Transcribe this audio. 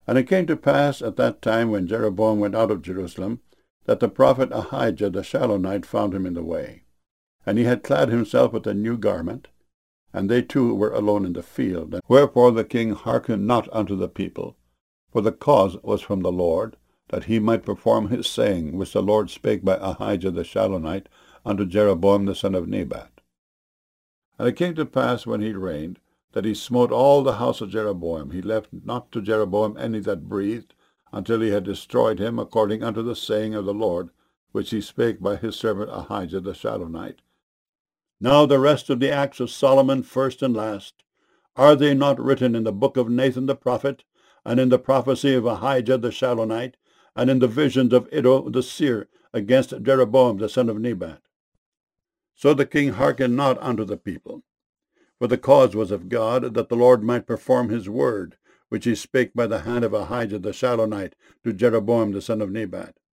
And it came to pass at that time, when Jeroboam went out of Jerusalem, that the prophet Ahijah the Shilonite found him in the way. And he had clad himself with a new garment, and they two were alone in the field. Wherefore the king hearkened not unto the people, for the cause was from the Lord, that he might perform his saying, which the Lord spake by Ahijah the Shilonite unto Jeroboam the son of Nebat. And it came to pass, when he reigned, that he smote all the house of Jeroboam. He left not to Jeroboam any that breathed, until he had destroyed him, according unto the saying of the Lord, which he spake by his servant Ahijah the Shilonite. Now the rest of the acts of Solomon, first and last, are they not written in the book of Nathan the prophet, and in the prophecy of Ahijah the Shilonite, and in the visions of Iddo the seer against Jeroboam the son of Nebat? So the king hearkened not unto the people. For the cause was of God, that the Lord might perform his word, which he spake by the hand of Ahijah the Shilonite to Jeroboam the son of Nebat.